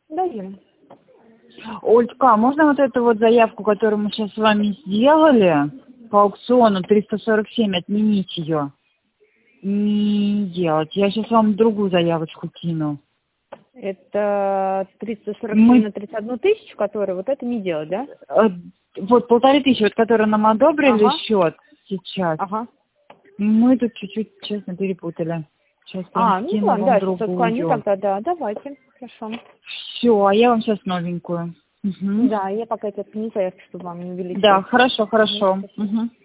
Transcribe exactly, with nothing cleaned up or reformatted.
Дадим. Олечка, а можно вот эту вот заявку, которую мы сейчас с вами сделали по аукциону триста сорок семь, отменить ее? Не делать. Я сейчас вам другую заявочку кину. Это триста сорок семь Мы... на тридцать одну тысячу, которые вот это не делать, да? э, Вот полторы тысячи, вот которые нам одобрили Ага. счет сейчас. Ага. Мы тут чуть-чуть, честно, перепутали. Сейчас прям А, ну скину ладно, вам да, сейчас отклоню другую. тогда, да, давайте, хорошо. Все, а я вам сейчас новенькую. Угу. Да, я пока это не заявки, чтобы вам не увеличивать. Да, хорошо, Угу, хорошо. спасибо. Угу.